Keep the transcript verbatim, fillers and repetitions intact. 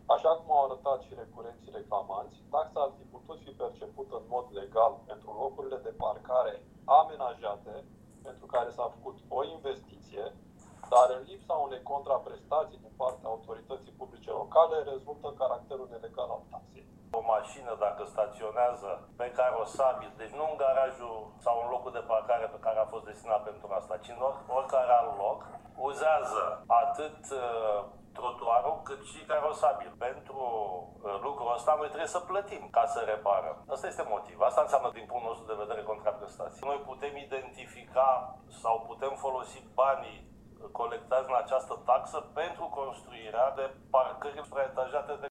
Așa cum au arătat și recurenții reclamanți, taxa ar fi putut fi percepută în mod legal pentru locurile de parcare amenajate, pentru care s-a făcut o investiție, dar în lipsa unei contraprestații din partea autorității publice locale, rezultă caracterul nelegal al taxei. O mașină, dacă staționează pe carosabil, deci nu în garajul sau în locul de parcare pe care a fost destinat pentru asta, ci în oricare alt loc, uzează atât uh, trotuarul cât și carosabil. Pentru uh, lucrul ăsta noi trebuie să plătim ca să reparăm. Asta este motiv. Asta înseamnă din punctul nostru de vedere contraprestație. Noi putem identifica sau putem folosi banii colectați în această taxă pentru construirea de parcări supraetajate de